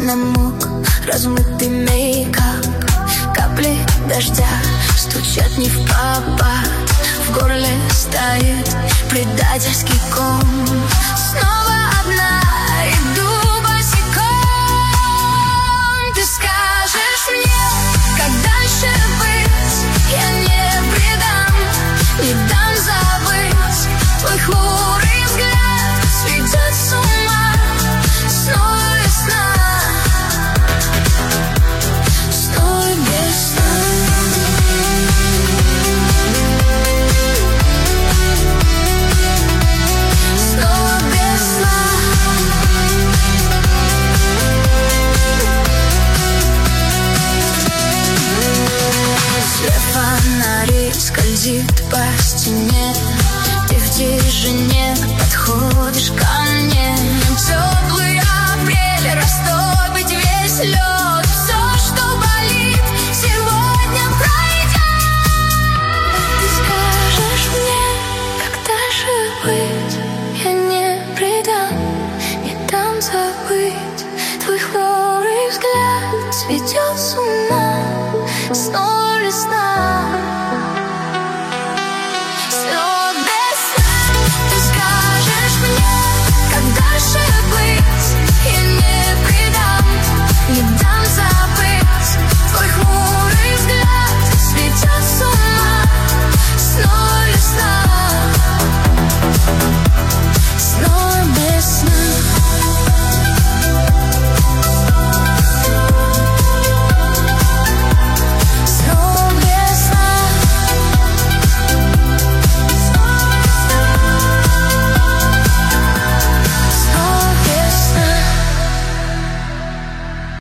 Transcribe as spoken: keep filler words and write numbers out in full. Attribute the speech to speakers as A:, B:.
A: намок размытый мейкап. Капли дождя стучат не в попад. В горле стоит предательский ком. Снова одна иду босиком. Ты скажешь мне, как дальше быть? Я не предам, не дам забыть. Твой хмурый взгляд сведет с ума. Снова весна, снова весна. Снова весна. Свет фонарей скользит по стене. Ты в тишине подходишь ко